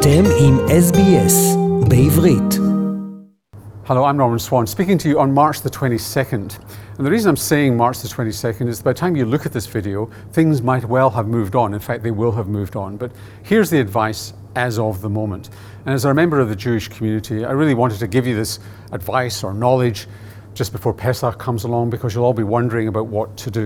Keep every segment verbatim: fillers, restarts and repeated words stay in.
אתם עם S B S בעברית. Hello, I'm Norman Swan, speaking to you on March the twenty-second. And the reason I'm saying March the twenty-second is by the time you look at this video, things might well have moved on. In fact, they will have moved on. But here's the advice as of the moment. And as a member of the Jewish community, I really wanted to give you this advice or knowledge just before Pesach comes along, because you'll all be wondering about what to do.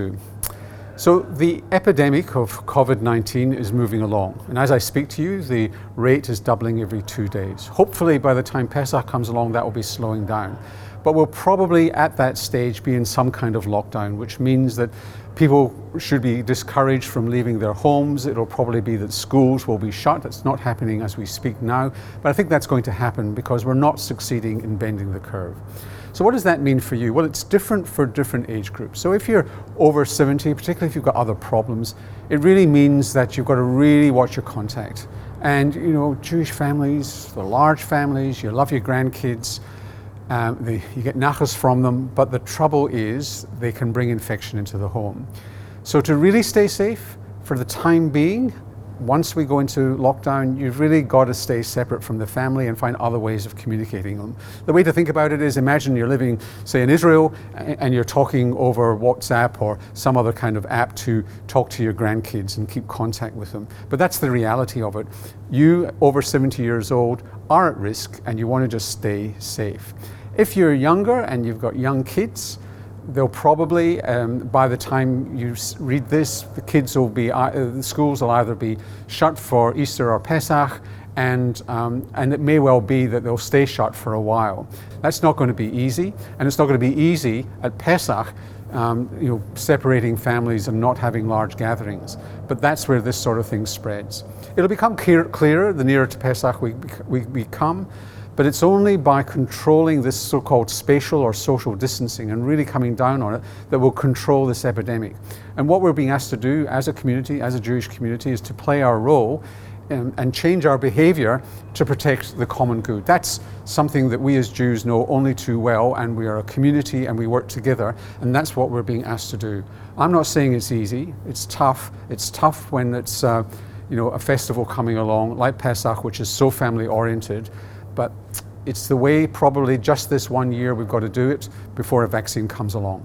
So the epidemic of COVID nineteen is moving along. And as I speak to you, the rate is doubling every two days. Hopefully by the time Pesach comes along, that will be slowing down. But we'll probably at that stage be in some kind of lockdown, which means that people should be discouraged from leaving their homes. It'll probably be that schools will be shut. It's not happening as we speak now, but I think that's going to happen because we're not succeeding in bending the curve. So what does that mean for you? Well, it's different for different age groups. So if you're over seventy, particularly if you've got other problems, it really means that you've got to really watch your contact. And, you know, Jewish families, the large families, you love your grandkids, Um, they, you get nachas from them, but the trouble is they can bring infection into the home. So to really stay safe for the time being, once we go into lockdown, you've really got to stay separate from the family and find other ways of communicating them. The way to think about it is, imagine you're living, say, in Israel, and you're talking over WhatsApp or some other kind of app to talk to your grandkids and keep contact with them. But that's the reality of it. You, over seventy years old, are at risk, and you want to just stay safe. If you're younger and you've got young kids, they'll probably, um, by the time you read this, the kids will be, uh, the schools will either be shut for Easter or Pesach, and, um, and it may well be that they'll stay shut for a while. That's not going to be easy, and it's not going to be easy at Pesach, um, you know, separating families and not having large gatherings. But that's where this sort of thing spreads. It'll become clear, clearer the nearer to Pesach we, we become. But it's only by controlling this so-called spatial or social distancing and really coming down on it that we'll control this epidemic. And what we're being asked to do as a community, as a Jewish community, is to play our role and, and change our behavior to protect the common good. That's something that we as Jews know only too well, and we are a community and we work together, and that's what we're being asked to do. I'm not saying it's easy. It's tough. It's tough when it's uh, you know, a festival coming along like Pesach, which is so family-oriented. But it's the way, probably just this one year, we've got to do it before a vaccine comes along.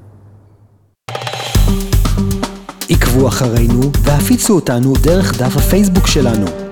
עקבו אחרינו והפיצו אותנו דרך דף הפייסבוק שלנו.